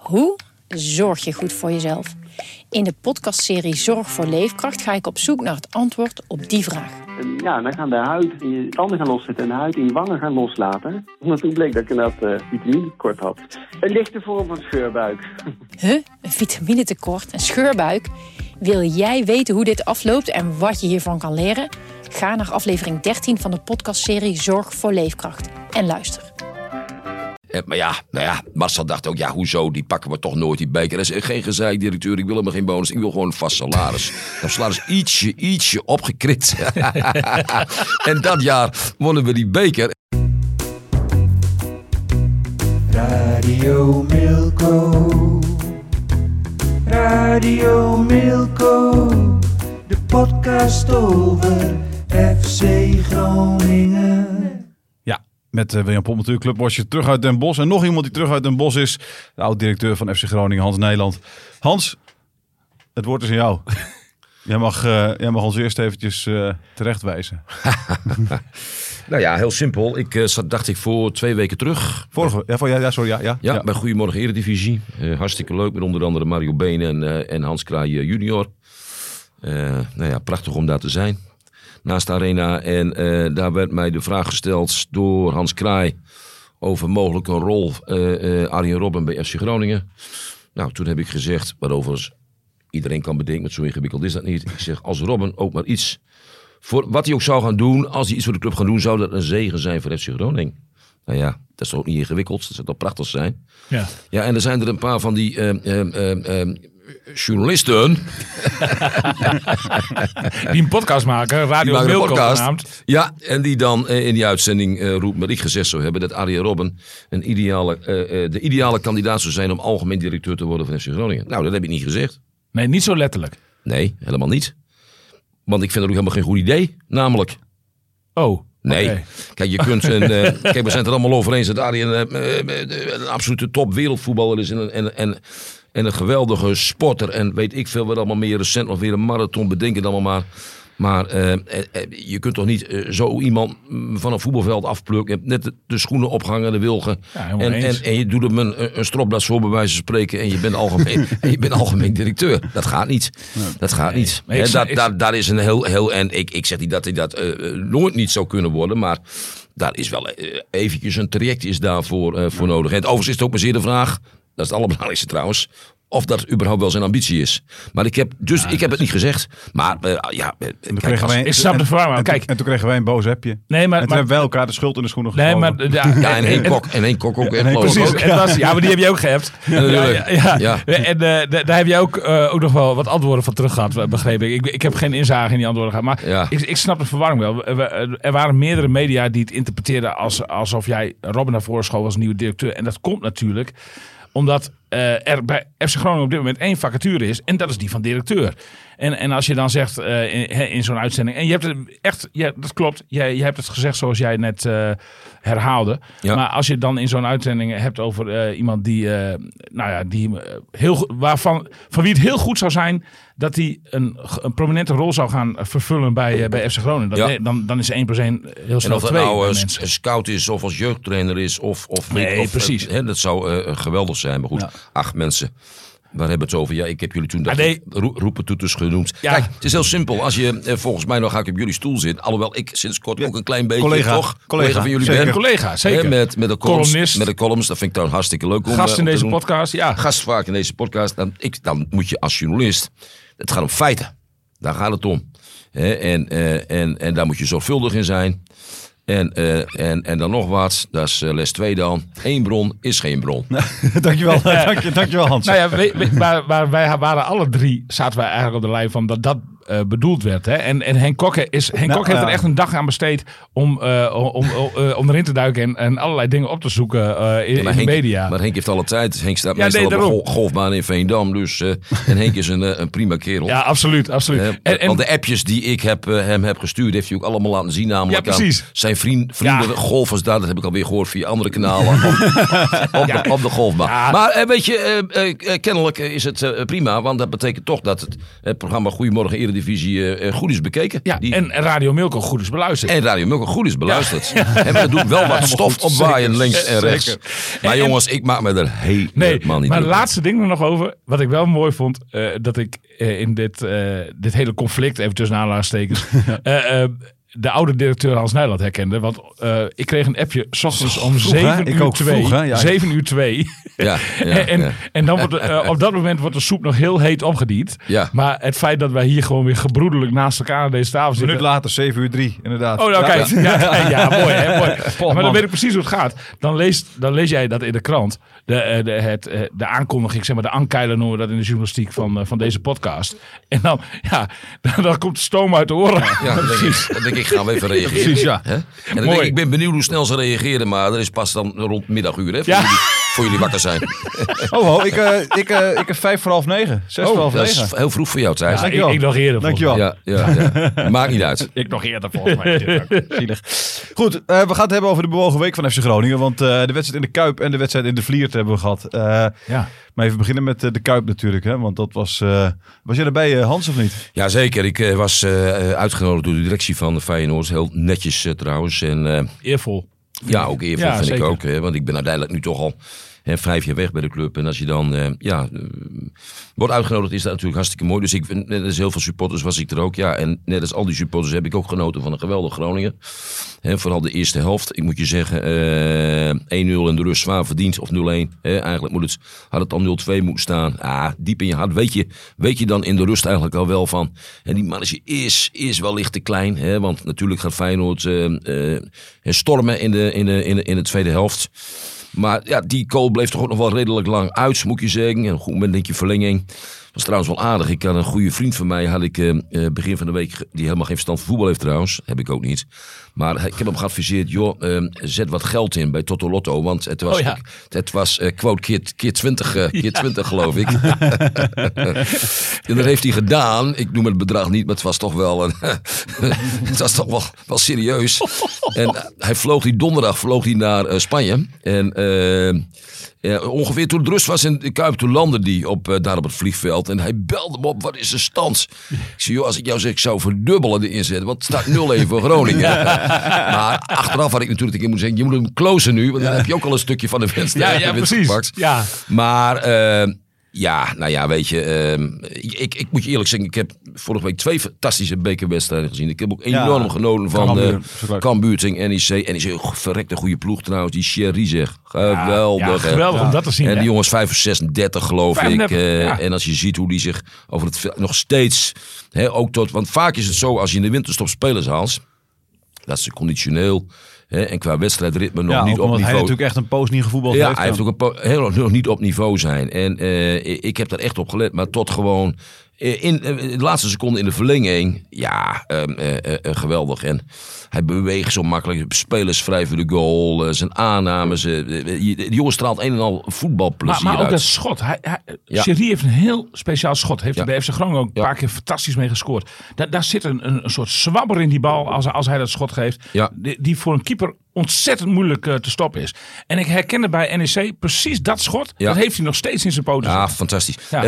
Hoe zorg je goed voor jezelf? In de podcastserie Zorg voor Leefkracht ga ik op zoek naar het antwoord op die vraag. Ja, dan gaan de huid in je tanden gaan loszetten en de huid in je wangen gaan loslaten. Omdat toen bleek dat ik inderdaad vitaminetekort had. Een lichte vorm van scheurbuik. Een vitaminetekort, een scheurbuik? Wil jij weten hoe dit afloopt en wat je hiervan kan leren? Ga naar aflevering 13 van de podcastserie Zorg voor Leefkracht en luister. Maar Marcel dacht ook, hoezo, die pakken we toch nooit die beker. Dat is geen gezeik, directeur, ik wil helemaal geen bonus, ik wil gewoon een vast salaris. Dat salaris ietsje opgekrikt. En dat jaar wonnen we die beker. Radio Milko, de podcast over FC Groningen. Met William Pomp natuurlijk, clubwatcher terug uit Den Bosch. En nog iemand die terug uit Den Bosch is. De oud-directeur van FC Groningen, Hans Nijland. Hans, het woord is aan jou. Jij mag ons eerst eventjes terechtwijzen. Nou ja, heel simpel. Dacht ik voor 2 weken terug. Bij Goedemorgen Eredivisie. Hartstikke leuk, met onder andere Mario Been en Hans Kraai junior. Prachtig om daar te zijn. Naast de arena. En daar werd mij de vraag gesteld door Hans Kraai over mogelijk een rol Arjen Robben bij FC Groningen. Nou, toen heb ik gezegd, waarover iedereen kan bedenken, met zo ingewikkeld is dat niet. Ik zeg, als Robben ook maar iets, voor wat hij ook zou gaan doen, als hij iets voor de club gaat doen, zou dat een zegen zijn voor FC Groningen. Nou ja, dat is toch ook niet ingewikkeld, dat zou toch prachtig zijn. Ja, en er zijn er een paar van die journalisten die een podcast maken, Radio Milko genaamd. Ja, en die dan in die uitzending roept, wat ik gezegd zou hebben, dat Arjen Robben de ideale kandidaat zou zijn om algemeen directeur te worden van FC Groningen. Nou, dat heb ik niet gezegd. Nee, niet zo letterlijk. Nee, helemaal niet. Want ik vind dat ook helemaal geen goed idee, namelijk. Oh. Nee, okay. Kijk, je kunt we zijn het er allemaal over eens dat Arjen een absolute top wereldvoetballer is en een geweldige sporter en weet ik veel wat allemaal meer, recent nog weer een marathon, bedenk het allemaal maar. Maar je kunt toch niet zo iemand van een voetbalveld afplukken, net de schoenen ophangen, de wilgen. Ja, en je doet hem een stropdas voor bij wijze van spreken en je bent algemeen directeur. Dat gaat niet. Nee. Dat gaat niet. Daar is een heel en ik zeg niet dat hij dat nooit niet zou kunnen worden, maar daar is wel eventjes een traject is daarvoor voor nodig. En overigens is het ook maar zeer de vraag, dat is het allerbelangrijkste trouwens, of dat überhaupt wel zijn ambitie is. Maar ik heb het niet gezegd. Maar ik snap de verwarring. Kijk. En toen kregen wij een boos appje. Nee, en toen hebben wij elkaar de schuld in de schoenen gegooid. En één kok ook. Precies. Maar die heb je ook gehept. Ja. En daar heb je ook nog wel wat antwoorden van terug gehad, begreep ik. Ik heb geen inzage in die antwoorden gehad. Maar ik snap de verwarring wel. Er waren meerdere media die het interpreteerden alsof jij Robben naar voren schoof als nieuwe directeur. En dat komt natuurlijk omdat er bij FC Groningen op dit moment 1 vacature is. En dat is die van directeur. En als je dan zegt in zo'n uitzending. En je hebt het echt, dat klopt. Je hebt het gezegd zoals jij net herhaalde. Ja. Maar als je dan in zo'n uitzending hebt over iemand die van wie het heel goed zou zijn dat hij een prominente rol zou gaan vervullen bij FC Groningen. Dan is 1 + 1 heel snel 2. En of het nou een scout is of als jeugdtrainer is of precies. Dat zou geweldig zijn. Maar goed, 8 mensen. Waar hebben we het over? Ja, ik heb jullie toen roepentoeters genoemd. Ja. Kijk, het is heel simpel. Als je volgens mij nog ga ik op jullie stoel zitten. Alhoewel ik sinds kort ook een klein beetje collega van jullie ben. Collega, zeker. Met de columns. Dat vind ik dan hartstikke leuk. Gast in deze podcast, ja. Gast vaak in deze podcast. Dan moet je als journalist. Het gaat om feiten. Daar gaat het om. En daar moet je zorgvuldig in zijn. En dan nog wat, dat is les 2 dan. 1 bron is geen bron. Dankjewel, dankjewel Hans. Nou ja, maar wij waren alle 3, zaten wij eigenlijk op de lijn van dat bedoeld werd. Hè? En Henk Kok heeft er echt een dag aan besteed om erin te duiken en allerlei dingen op te zoeken in de media. Maar Henk heeft alle tijd. Henk staat meestal op een golfbaan in Veendam. Dus, en Henk is een prima kerel. Ja, absoluut. Want de appjes die ik hem heb gestuurd, heeft hij ook allemaal laten zien. Namelijk aan zijn vrienden golfers daar. Dat heb ik alweer gehoord via andere kanalen. op de golfbaan. Ja. Maar weet je, kennelijk is het prima. Want dat betekent toch dat het programma Goedemorgen Eredivisie Eredivisie goed is bekeken. Ja, en Radio Milko goed is beluisterd. En Radio Milko goed is beluisterd. En we doen wel wat stof opwaaien links en rechts. Zeker. Maar jongens, ik maak me er helemaal niet maar druk. Laatste ding er nog over. Wat ik wel mooi vond. Dat ik in dit hele conflict, even tussen aanhalingstekens... de oude directeur Hans Nijland herkende. Want ik kreeg een appje 's ochtends om 7 uur 2. Ja, en dan wordt op dat moment wordt de soep nog heel heet opgediend. Ja. Maar het feit dat wij hier gewoon weer gebroedelijk naast elkaar aan deze tafel zitten. Een minuut later, 7 uur 3, inderdaad. Oh, nou kijk. Ja, mooi hè. Mooi. Maar dan weet ik precies hoe het gaat. Dan lees jij dat in de krant. De aankondiging, zeg maar de ankeilen noemen we dat in de journalistiek van deze podcast. En dan komt de stoom uit de oren. Ja, dan denk ik, gaan we even reageren. Precies, ja. En dan denk ik ben benieuwd hoe snel ze reageren, maar dat is pas dan rond middaguur, hè? Voor jullie wakker zijn. Ik heb 8:55, 6:30. Dat is heel vroeg voor jou, Thijs. Ja, ik nog eerder. Dankjewel. Ja. Maakt niet uit. Ik nog eerder volgens mij. Zielig. Goed, we gaan het hebben over de bewogen week van FC Groningen. Want de wedstrijd in de Kuip en de wedstrijd in de Vliert hebben we gehad. Maar even beginnen met de Kuip natuurlijk. Hè? Want dat was... was jij erbij, Hans, of niet? Jazeker. Ik was uitgenodigd door de directie van de Feyenoord. Heel netjes trouwens. En, eervol. Ja, ook eervol vind zeker. ik ook. Want ik ben uiteindelijk nu toch al 5 jaar weg bij de club. En als je dan wordt uitgenodigd, is dat natuurlijk hartstikke mooi. Dus net als heel veel supporters was ik er ook. Ja, en net als al die supporters heb ik ook genoten van een geweldig Groningen. Vooral de eerste helft. Ik moet je zeggen, 1-0 in de rust zwaar verdiend. Of 0-1. Eigenlijk had het al 0-2 moeten staan. Diep in je hart weet je dan in de rust eigenlijk al wel van. En die mannetje is wellicht te klein. Want natuurlijk gaat Feyenoord stormen in de tweede helft. Maar ja, die goal bleef toch ook nog wel redelijk lang uit, moet je zeggen. Een goed moment, denk je, verlenging. Dat was trouwens wel aardig. Ik had een goede vriend van mij, begin van de week, die helemaal geen verstand van voetbal heeft trouwens. Heb ik ook niet. Maar ik heb hem geadviseerd, zet wat geld in bij Toto Lotto. Want het was quote, keer 20 geloof ik. En dat heeft hij gedaan. Ik noem het bedrag niet, maar het was toch wel, het was toch wel serieus. En die donderdag vloog hij naar Spanje. En ongeveer toen het rust was in de Kuip, toen landde hij daar op het vliegveld. En hij belde me op, wat is de stand? Ik zei, als ik jou zeg, ik zou verdubbelen de inzet. Want het staat 0-1 voor Groningen. Maar achteraf had ik natuurlijk moeten zeggen, je moet hem closen nu. Want dan heb je ook al een stukje van de wedstrijd gepakt. Ja. Maar weet je, ik moet je eerlijk zeggen, ik heb vorige week 2 fantastische bekerwedstrijden gezien. Ik heb ook enorm genoten van Cambuur tegen NEC. NEC, verrekte goede ploeg trouwens, die Sherry zeg. Geweldig. Ja, geweldig om dat te zien. En die jongens 35 geloof 35, ik. En als je ziet hoe die zich over het veld nog steeds, want vaak is het zo, als je in de winterstop spelers haalt, dat ze conditioneel en qua wedstrijdritme nog niet op niveau. Hij natuurlijk echt een poos niet gevoetbald heeft. Ja, hij heeft ook nog niet op niveau zijn. En ik heb daar echt op gelet, maar tot gewoon in de laatste seconde in de verlenging, geweldig. En hij beweegt zo makkelijk, spelers vrij voor de goal, zijn aannames. Die jongen straalt een en al voetbalplezier maar ook uit. dat schot. Sherry heeft een heel speciaal schot. Heeft hij bij FC Groningen ook een paar keer fantastisch mee gescoord. Daar zit een soort zwabber in die bal als hij dat schot geeft. Ja. Die voor een keeper ontzettend moeilijk te stoppen is. En ik herkende bij NEC precies dat schot. Ja. Dat heeft hij nog steeds in zijn poten. Ja, fantastisch. Ja.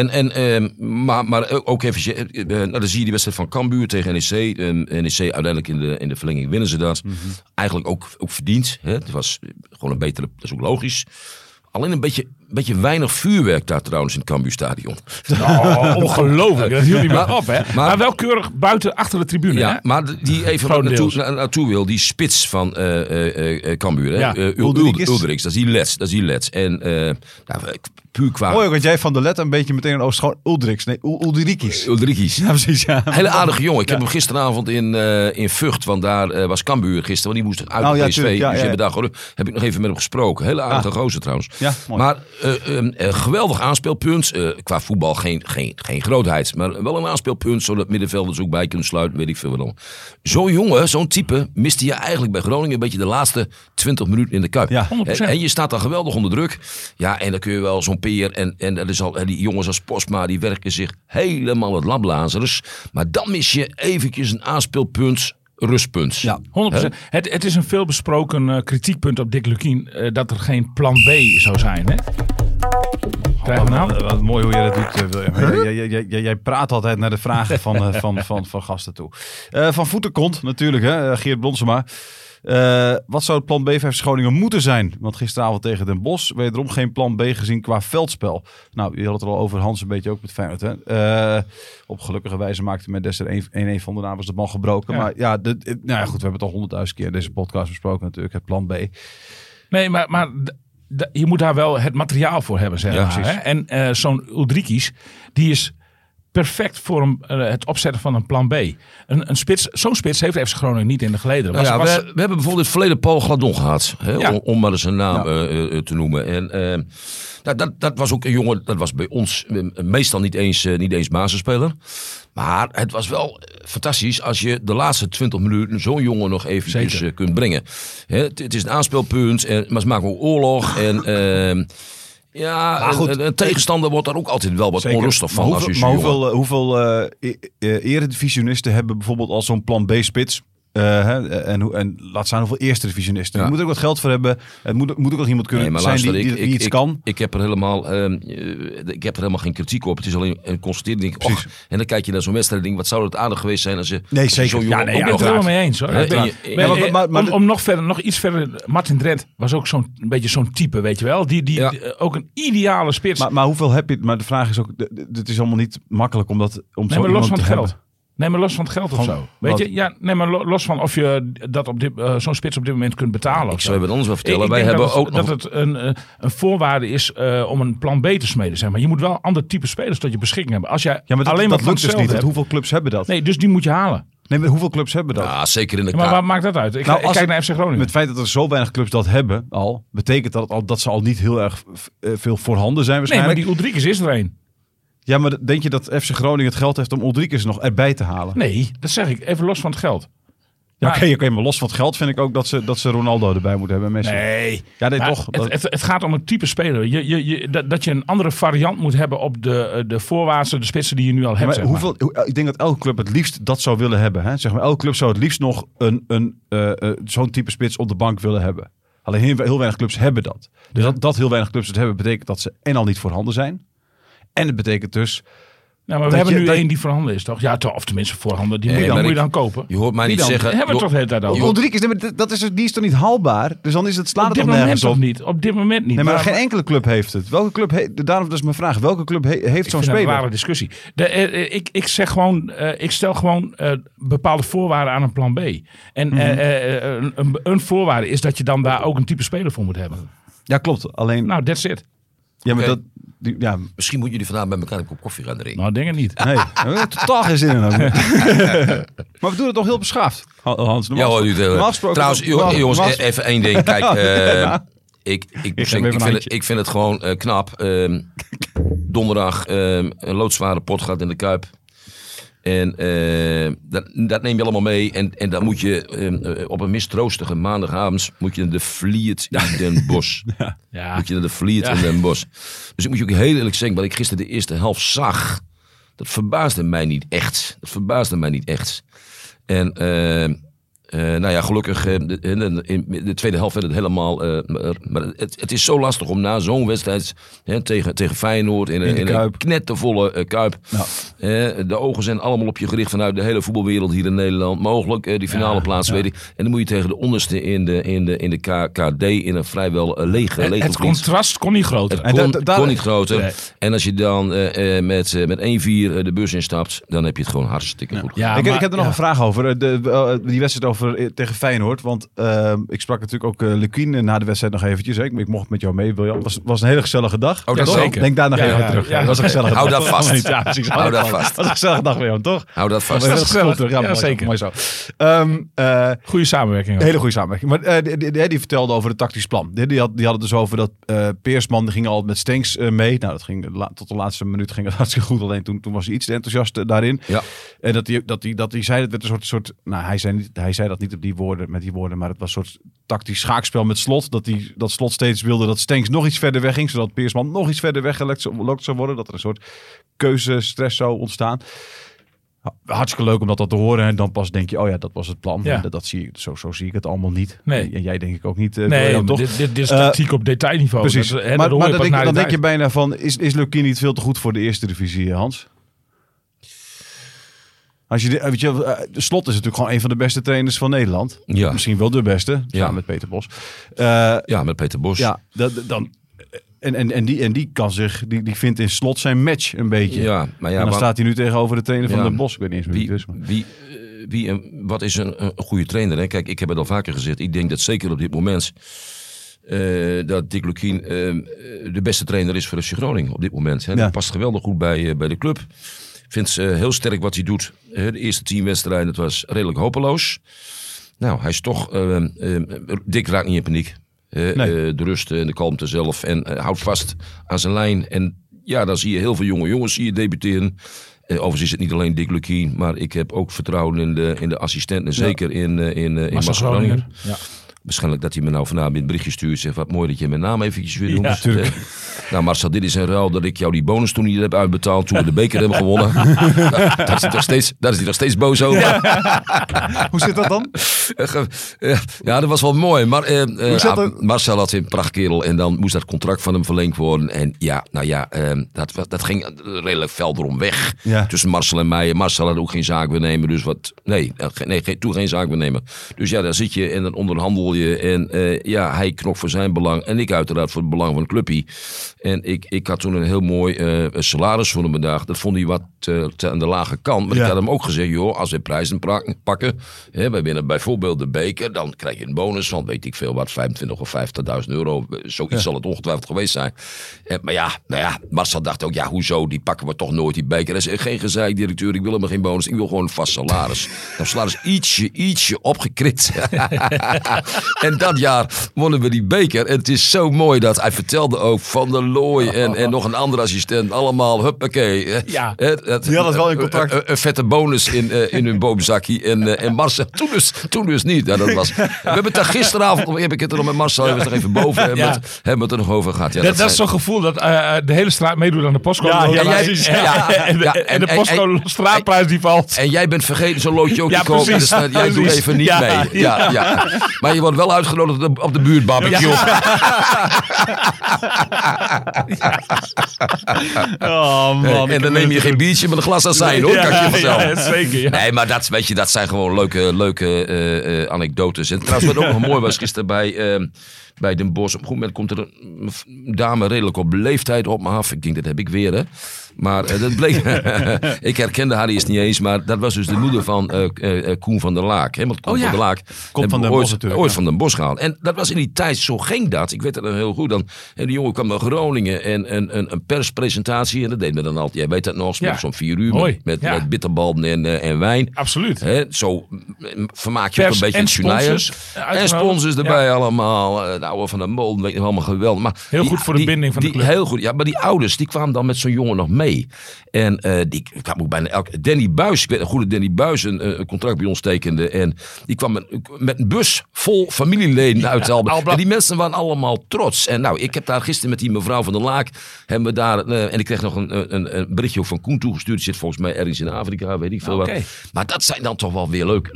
Maar ook even, dan zie je die wedstrijd van Cambuur tegen NEC. NEC uiteindelijk in de verlenging winnen ze dat. Mm-hmm. Eigenlijk ook verdiend. Het was gewoon een betere, dat is ook logisch. Alleen een beetje weinig vuurwerk daar trouwens in het Cambuurstadion. Ongelooflijk. Dat hield niet meer op, hè? Maar wel keurig buiten achter de tribune, hè? Maar die even naartoe wil, die spits van Cambuur, hè? Ja. Ulderiks, dat is die Lets. En puur qua... Mooi ook dat jij van de Let een beetje meteen een gewoon Ulderiks. Nee, Ulderiks. Ja, precies, ja. Hele aardige jongen. Ik heb hem gisteravond in Vught, want daar was Cambuur gisteren, want die moest uit de PSV. Heb ik nog even met hem gesproken. Hele aardige gozer trouwens. Ja, mooi. Maar geweldig aanspeelpunt. Qua voetbal geen grootheid, maar wel een aanspeelpunt, zodat middenvelders ook bij kunnen sluiten, weet ik veel wat dan. Zo'n jongen, zo'n type, miste je eigenlijk bij Groningen een beetje de laatste 20 minuten in de Kuip. Ja, 100%. En je staat dan geweldig onder druk. Ja, en dan kun je wel zo'n peer en dat is al, die jongens als Postma, die werken zich helemaal het lablazers. Maar dan mis je eventjes een aanspeelpunt. Rustpunt. Ja, 100%. Het is een veelbesproken kritiekpunt op Dick Lukien dat er geen plan B zou zijn. Hè? Krijgen we nou? Wat mooi hoe jij dat doet, William. Jij praat altijd naar de vragen van gasten toe. Van Voetenkont natuurlijk, hè? Geert Bronsema. Wat zou het plan B van FC Groningen moeten zijn? Want gisteravond tegen Den Bosch wederom geen plan B gezien qua veldspel. Nou, je had het er al over, Hans, een beetje ook met Feyenoord. Hè? Op gelukkige wijze maakte met Dester 1-1 van daarna was de bal gebroken. Ja. Maar ja, goed, we hebben het al 100.000 keer in deze podcast besproken natuurlijk, het plan B. Nee, maar je moet daar wel het materiaal voor hebben, zeg maar. Hè? En zo'n Uldrikis, die is perfect voor het opzetten van een plan B. Zo'n spits heeft FC Groningen niet in de gelederen. We hebben bijvoorbeeld in het verleden Paul Gladon gehad. Hè, om maar eens een naam te noemen. En dat was ook een jongen, dat was bij ons meestal niet eens basisspeler. Maar het was wel fantastisch als je de laatste 20 minuten zo'n jongen nog eventjes kunt brengen. Het is een aanspeelpunt, maar ze maken ook oorlog. En een tegenstander wordt daar ook altijd wel wat onrustig van. Hoeveel eredivisionisten hebben bijvoorbeeld al zo'n plan B-spits? En laat staan hoeveel eerste divisionisten. Je moet er ook wat geld voor hebben. Het moet ook nog iemand kunnen zijn die iets kan. Ik heb er helemaal geen kritiek op. Het is alleen een constatering. En dan kijk je naar zo'n wedstrijd en denk, wat zou het aardig geweest zijn als je zo'n jongen... Ik ben het er helemaal mee eens. Hoor. Om nog iets verder. Martin Drent was ook een beetje zo'n type, weet je wel. Die ook een ideale spits. Maar hoeveel heb je? Maar de vraag is ook, het is allemaal niet makkelijk om zo iemand te hebben. Nee, maar los van het geld of zo. Weet je? Ja, nee, maar los van of je dat zo'n spits op dit moment kunt betalen. Ik zou je wat anders wel vertellen. Wij hebben ook dat het een voorwaarde is om een plan B te smeden. Zeg maar. Je moet wel ander type spelers tot je beschikking hebben. Als jij alleen maar lukt dus niet. Want hoeveel clubs hebben dat? Nee, dus die moet je halen. Nee, maar hoeveel clubs hebben dat? Ja, zeker in de maar waar maakt dat uit? Ik kijk naar FC Groningen. Met het feit dat er zo weinig clubs dat hebben al, betekent dat ze al niet heel erg veel voorhanden zijn waarschijnlijk. Nee, maar die Uldrikis is er een. Ja, maar denk je dat FC Groningen het geld heeft om Uldrikis nog erbij te halen? Nee, dat zeg ik. Even los van het geld. Ja, oké, maar los van het geld vind ik ook dat ze Ronaldo erbij moeten hebben. Messi. Nee. Ja, nee, toch. Het gaat om een type speler. Dat je een andere variant moet hebben op de voorwaartse, de spitsen die je nu al hebt. Ik denk dat elke club het liefst dat zou willen hebben. Hè? Zeg maar, elke club zou het liefst nog zo'n type spits op de bank willen hebben. Alleen heel weinig clubs hebben dat. Dus dat heel weinig clubs het hebben, betekent dat ze en al niet voorhanden zijn. En het betekent dus... Nou, maar we hebben nu één die voorhanden is, toch? Ja, of tenminste voorhanden. Die moet je dan kopen. Je hoort mij niet zeggen... Hebben we toch de hele tijd over. Uldrikis, die is toch niet haalbaar? Dus dan is het slaat het nergens op. Op dit moment niet. Nee, maar geen enkele club heeft het. Welke club daarom dus mijn vraag. Welke club heeft zo'n speler? Dat is een rare discussie. Ik stel gewoon bepaalde voorwaarden aan een plan B. En een voorwaarde is dat je dan daar ook een type speler voor moet hebben. Ja, klopt. Alleen... Nou, that's it. Ja, maar dat... Misschien moet jullie vandaag bij elkaar een kop koffie gaan drinken. Nou, denk het niet. Nee, we hebben totaal geen zin in. Maar we doen het toch heel beschaafd, Hans. Trouwens, jongens, even één ding. Kijk, ik vind het gewoon knap. Donderdag een loodzware pot gaat in de Kuip. En dat neem je allemaal mee. En dan moet je op een mistroostige maandagavond moet je naar de Vliet in Den Bosch. Moet je naar de Vliet in Den Bosch. Dus ik moet je ook heel eerlijk zeggen, wat ik gisteren de eerste helft zag, dat verbaasde mij niet echt. En gelukkig in de tweede helft werd het helemaal... maar het is zo lastig om na zo'n wedstrijd tegen Feyenoord in een knettervolle Kuip. Ja. De ogen zijn allemaal op je gericht vanuit de hele voetbalwereld hier in Nederland. Mogelijk die finale plaats, weet ik. En dan moet je tegen de onderste in de KKD in een vrijwel lege Het contrast kon niet groter. Kon niet groter. Nee. En als je dan met 1-4 de bus instapt, dan heb je het gewoon hartstikke goed. Ja, ik heb er nog een vraag over. Die wedstrijd over tegen Feyenoord. Want ik sprak natuurlijk ook Lukien na de wedstrijd nog eventjes. Hè. Ik mocht met jou mee, William. Het was een hele gezellige dag. Oh, dat zeker. Denk daar nog even aan terug. Ja, dat was een gezellige dag. Hou dat vast. Hou dat vast. Dat was een gezellige dag, William, toch? Hou dat vast. Dat was gezellig. Ja, zeker. Mooi zo. Goede samenwerking. Hele goede samenwerking. Maar die vertelde over het tactisch plan. Die hadden dus over dat Peersman, die ging al met Stenks mee. Nou, dat ging tot de laatste minuut ging het hartstikke goed. Alleen toen was hij iets te enthousiast daarin. Ja. En dat hij zei, het werd een soort nou, hij zei dat niet op met die woorden, maar het was een soort tactisch schaakspel met Slot. Dat Slot steeds wilde dat Stenks nog iets verder weg ging, zodat Peersman nog iets verder weggelokt zou worden. Dat er een soort keuzestress zou ontstaan. Hartstikke leuk om dat te horen. En dan pas denk je, oh ja, dat was het plan. Ja. Dat zie ik, zo zie ik het allemaal niet. Nee. En jij denk ik ook niet. Nee, toch? Dit is tactiek op detailniveau. Precies. Maar dan denk je bijna van, is Lucky niet veel te goed voor de eerste divisie, Hans? Als je, weet je, Slot is natuurlijk gewoon een van de beste trainers van Nederland. Ja. Misschien wel de beste, samen met Peter Bos. Met Peter Bos. Ja, En die kan zich, die vindt in Slot zijn match een beetje. Ja, maar ja, en dan staat hij nu tegenover de trainer van Den Bosch. Ik weet niet eens wie het is. Wie en wat is een goede trainer? Hè? Kijk, ik heb het al vaker gezegd. Ik denk dat zeker op dit moment dat Dick Lukien de beste trainer is voor FC Groningen op dit moment. Hè? Dat past geweldig goed bij de club. Ik vind heel sterk wat hij doet. De eerste 10 wedstrijden, het was redelijk hopeloos. Nou, hij is toch... Dick raakt niet in paniek. De rust en de kalmte zelf. En houdt vast aan zijn lijn. En ja, dan zie je heel veel jonge jongens debuteren. Overigens is het niet alleen Dick Lukien. Maar ik heb ook vertrouwen in de assistenten. Zeker in Marcel Groningen. Ja. Waarschijnlijk dat hij me nou vanavond een berichtje stuurt. Zegt, wat mooi dat je mijn naam eventjes weer noemt. Ja, nou Marcel, dit is een ruil dat ik jou die bonus toen niet heb uitbetaald. Toen we de beker hebben gewonnen. Daar is hij nog steeds boos over. Ja. Hoe zit dat dan? Ja, dat was wel mooi. Maar Marcel had een prachtkerel. En dan moest dat contract van hem verlengd worden. En dat ging redelijk fel erom weg. Ja. Tussen Marcel en mij. Marcel had ook geen zaakbenemer. Dus toen geen zaakbenemer. Dus ja, daar zit je en dan onderhandel je. En hij knokt voor zijn belang. En ik uiteraard voor het belang van het clubje. En ik had toen een heel mooi salaris voor hem bedacht. Dat vond hij wat aan de lage kant. Maar ik had hem ook gezegd, joh, als we prijzen pakken. Wij winnen bijvoorbeeld de beker. Dan krijg je een bonus van, weet ik veel wat, 25 of 50.000 euro. Zoiets zal het ongetwijfeld geweest zijn. Maar Marcel dacht ook, hoezo, die pakken we toch nooit die beker. Dat is geen gezeik, directeur, ik wil helemaal geen bonus. Ik wil gewoon een vast salaris. Dat salaris ietsje opgekrikt. En dat jaar wonnen we die beker. En het is zo mooi dat hij vertelde ook Van der Looy en nog een andere assistent. Allemaal, huppakee. Die hadden wel een contract. Een vette bonus in hun boomzakje. En Marcel, toen dus niet. Ja, we hebben het daar gisteravond, heb ik het er nog met Marcel, hebben we het er even boven, hebben we het er nog over gehad. Ja, dat is zo'n gevoel dat de hele straat meedoet aan de postcode. En de postcode straatprijs die valt. En jij bent vergeten zo'n loodje ook te kopen. Dus jij doet even niet mee. Ja. Maar je wordt wel uitgenodigd op de buurtbarbecue. Oh man. En dan neem je geen biertje, maar een glas azijn, hoor. Kan ik je vertellen. Ja, zeker. Ja. Nee, maar dat zijn gewoon leuke anekdotes. En trouwens, wat ook nog mooi was gisteren bij Den Bosch. Op een goed moment komt er een dame redelijk op leeftijd op me af. Ik denk, dat heb ik weer, hè. Maar dat bleek... ik herkende haar eerst niet eens. Maar dat was dus de moeder van Koen van der Laak. Hè? Want Koen van der Laak komt van Den Bosch natuurlijk. Ooit van Den Bosch gehaald. En dat was in die tijd, zo ging dat. Ik weet het dan heel goed. Die jongen kwam naar Groningen en een perspresentatie. En dat deed me dan altijd. Jij weet dat nog. Ja. Zo'n 4 uur met bitterballen en wijn. Absoluut. Zo vermaak je ook een beetje het journaal. En sponsors erbij allemaal. De oude Van der Molen, weet je, allemaal geweldig. Maar heel goed voor de binding van de club. Heel goed. Ja, maar die ouders, die kwamen dan met zo'n jongen nog mee. En die kwam ook bijna Danny Buis, ik weet een goede Danny Buis, een contract bij ons tekende. En die kwam met een bus vol familieleden uit Albert. En die mensen waren allemaal trots. En nou, ik heb daar gisteren met die mevrouw van der Laak, hebben we daar, en ik kreeg nog een berichtje van Koen toegestuurd. Die zit volgens mij ergens in Afrika, weet ik veel wat. Maar dat zijn dan toch wel weer leuke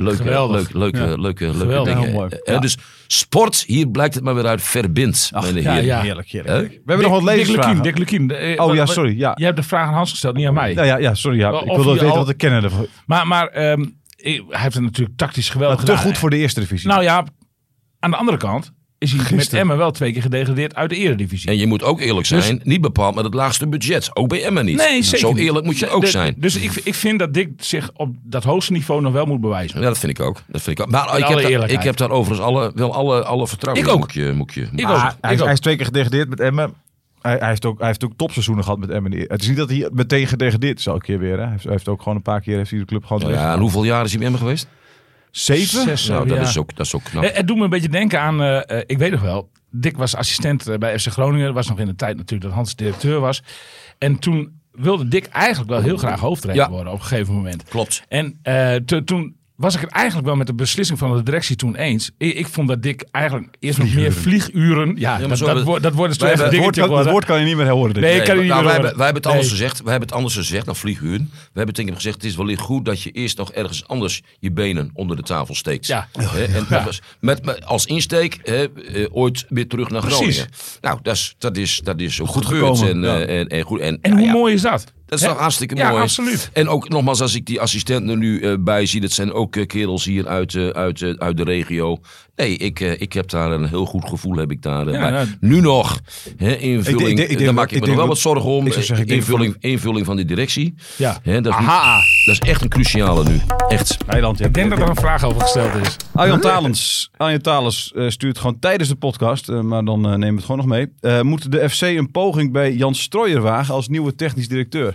dingen. Ja. Dus sport, hier blijkt het maar weer uit, verbindt. Heerlijk. We hebben nog wat levensvragen. Dick Lukien. Sorry. Ja. Je hebt de vraag aan Hans gesteld, niet aan mij. Sorry. Ja. Ik wilde weten wat ik kennen ervan. Maar hij heeft het natuurlijk tactisch geweldig gedaan. Te goed voor de eerste divisie. Nou ja, aan de andere kant is hij met Emmen wel 2 keer gedegradeerd uit de eredivisie. En je moet ook eerlijk zijn, niet bepaald met het laagste budget. Ook bij Emmen niet. Nee, zeker zo eerlijk moet je ook zijn. Dus ik vind dat Dick zich op dat hoogste niveau nog wel moet bewijzen. Ja, dat vind ik ook. Maar ik heb daar overigens alle vertrouwen in. Hij is 2 keer gedegradeerd met Emmen. Hij heeft ook topseizoenen gehad met Emmen. Het is niet dat hij meteen gedegradeerd is elke keer weer. Hè. Hij heeft ook gewoon een paar keer de club gewoon... En hoeveel jaar is hij met Emmen geweest? 7? Dat is ook knap. Het doet me een beetje denken aan... ik weet nog wel, Dick was assistent bij FC Groningen. Dat was nog in de tijd natuurlijk dat Hans directeur was. En toen wilde Dick eigenlijk wel heel graag hoofdtrainer worden op een gegeven moment. Klopt. En toen was ik het eigenlijk wel met de beslissing van de directie toen eens. Ik vond dat Dick eigenlijk eerst nog meer vlieguren... Ja, dat wordt dus echt een dingetje. Dat woord kan je niet meer horen. Nee, kan je niet meer horen. Wij hebben het anders gezegd. Wij hebben het anders gezegd dan vlieguren. We hebben tegen hem gezegd, het is wellicht goed dat je eerst nog ergens anders je benen onder de tafel steekt. Ja. En dat was met als insteek ooit weer terug naar Groningen. Nou, dat is ook goed gebeurd. En hoe mooi is dat? Dat is toch hartstikke mooi. Ja, absoluut. En ook nogmaals, als ik die assistenten nu bij zie, dat zijn ook kerels hier uit de regio. Nee, ik heb daar een heel goed gevoel. Heb ik daar. Nu nog invulling. Daar maak ik me nog wel wat zorgen om. Invulling van de directie. Ja. Dat is echt een cruciale nu. Echt. Eiland, ik denk dat er een vraag over gesteld is. Arjan Talens stuurt gewoon tijdens de podcast, maar dan nemen we het gewoon nog mee. Moet de FC een poging bij Jan Strooijer wagen als nieuwe technisch directeur?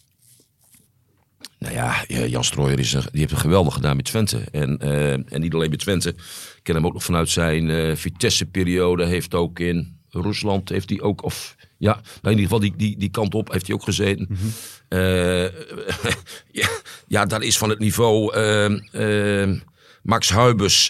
Nou ja, Jan Strooijer die heeft het geweldig gedaan met Twente. En niet alleen met Twente. Ik ken hem ook nog vanuit zijn Vitesse-periode. Heeft ook in Rusland, heeft hij ook... in ieder geval die kant op heeft hij ook gezeten. Mm-hmm. Daar is van het niveau Max Huibers...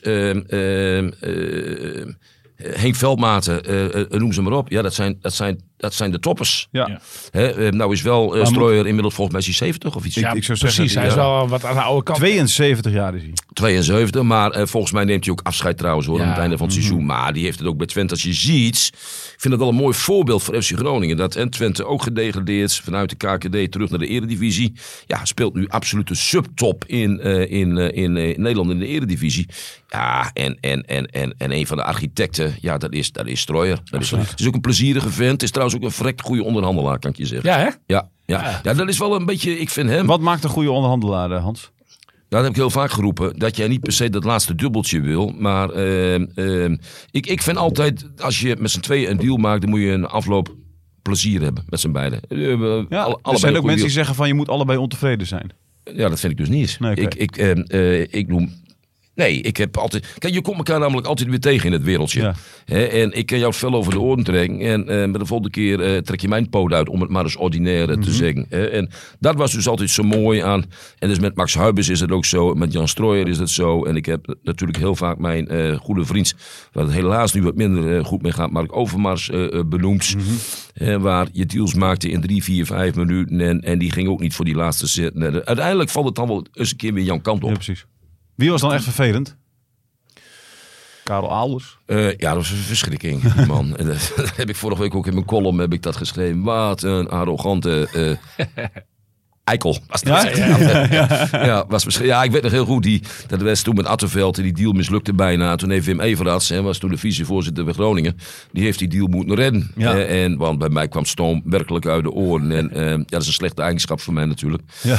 Henk Veldmaten, noem ze maar op. Ja, dat zijn de toppers. Ja. Nou is wel Strooijer inmiddels volgens mij 70 of iets. Ja, ik zou precies. Zeggen, hij is wel wat aan de oude kant. 72 jaar is hij. 72, maar volgens mij neemt hij ook afscheid trouwens aan het einde van het seizoen. Maar die heeft het ook bij Twente. Als je ziet, ik vind het wel een mooi voorbeeld voor FC Groningen. Dat Twente ook gedegradeerd vanuit de KKD terug naar de Eredivisie. Ja, speelt nu absoluut de subtop in Nederland in de Eredivisie. Ja, en een van de architecten, ja, dat is Strooijer. Het is ook een plezierige vent. Het is trouwens ook een verrekt goede onderhandelaar, kan ik je zeggen. Ja, hè? Ja, dat is wel een beetje, ik vind hem... Wat maakt een goede onderhandelaar, Hans? Dat heb ik heel vaak geroepen. Dat jij niet per se dat laatste dubbeltje wil. Maar ik vind altijd, als je met z'n tweeën een deal maakt, dan moet je een afloop plezier hebben met z'n beiden. Er zijn ook mensen die zeggen van je moet allebei ontevreden zijn. Ja, dat vind ik dus niet eens. Nee, ik noem... Nee, ik heb altijd... Kijk, je komt elkaar namelijk altijd weer tegen in het wereldje. Ja. En ik kan jou het fel over de oren trekken. En de volgende keer trek je mijn poot uit om het maar eens ordinair te zeggen. En dat was dus altijd zo mooi aan... En dus met Max Huibers is het ook zo. Met Jan Strooijer is het zo. En ik heb natuurlijk heel vaak mijn goede vriend... waar het helaas nu wat minder goed mee gaat... Mark Overmars benoemd. Waar je deals maakte in 3, 4, 5 minuten. En die ging ook niet voor die laatste set. Uiteindelijk valt het dan wel eens een keer weer jouw kant op. Ja, precies. Wie was dan echt vervelend? Karel Aalbers? Ja, dat was een verschrikking, die man. En dat heb ik vorige week ook in mijn column heb ik dat geschreven. Wat een arrogante eikel was dat. Ja, ik weet nog heel goed. Dat was toen met Attenveld. Die deal mislukte bijna. Toen heeft Wim Everats, was toen de vicevoorzitter bij Groningen. Die heeft die deal moeten redden. Ja. Want bij mij kwam stoom werkelijk uit de oren. En dat is een slechte eigenschap voor mij natuurlijk. Ja.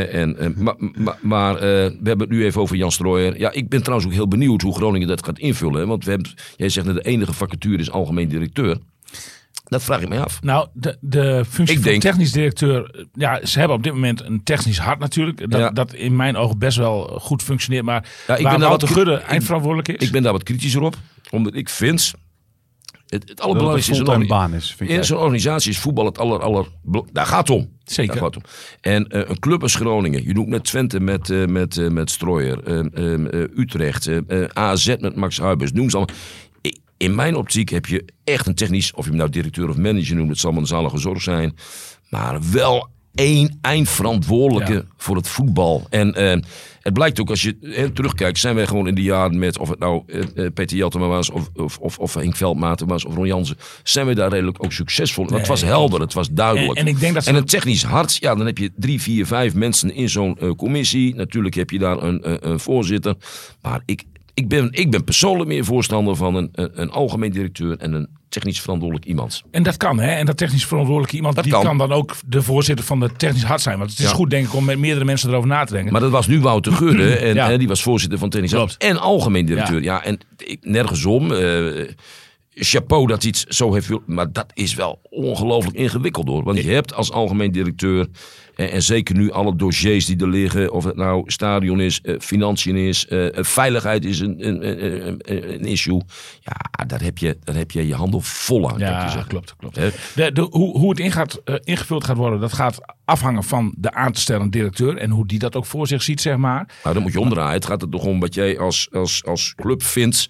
Maar we hebben het nu even over Jan Strooijer. Ja, ik ben trouwens ook heel benieuwd hoe Groningen dat gaat invullen. Want jij zegt dat de enige vacature is algemeen directeur. Dat vraag ik mij af. Nou, de functie van technisch directeur... Ja, ze hebben op dit moment een technisch hart natuurlijk. Dat in mijn ogen best wel goed functioneert. Maar waar Wouter Gudde eindverantwoordelijk is... Ik ben daar wat kritischer op. Omdat ik vind... Het allerbelangrijkste in zo'n organisatie is voetbal het daar gaat het om. Zeker. Daar gaat het om. En een club als Groningen. Je noemt net Twente met Strooijer. Utrecht. AZ met Max Huibers. Noem ze allemaal. In mijn optiek heb je echt een technisch, of je hem nou directeur of manager noemt, het zal maar een zalige zorg zijn. Maar wel één eindverantwoordelijke voor het voetbal. En het blijkt ook als je terugkijkt, zijn wij gewoon in die jaren met, of het nou Peter Jeltema was, of Henk Veldmaten was, of Ron Jansen, zijn we daar redelijk ook succesvol. Het was helder, het was duidelijk. En ik denk dat en een technisch hart, ja, dan heb je 3, 4, 5 mensen in zo'n commissie. Natuurlijk heb je daar een voorzitter. Maar ik ben persoonlijk meer voorstander van een algemeen directeur en een technisch verantwoordelijk iemand. En dat kan, hè? En dat technisch verantwoordelijke iemand, kan dan ook de voorzitter van de technisch hart zijn. Want het is goed, denk ik, om met meerdere mensen erover na te denken. Maar dat was nu Wouter Gudde en die was voorzitter van technisch hart en algemeen directeur. Ja, en nergens om. chapeau dat iets zo heeft. Maar dat is wel ongelooflijk ingewikkeld hoor. Want je hebt als algemeen directeur. En zeker nu alle dossiers die er liggen. Of het nou stadion is, financiën is. Veiligheid is een issue. Ja, daar heb je je handen vol aan. Ja, klopt. Hoe het ingevuld gaat worden. Dat gaat afhangen van de aan te stellen directeur. En hoe die dat ook voor zich ziet, zeg maar. Nou, dan moet je omdraaien. Het gaat er toch om wat jij als club vindt.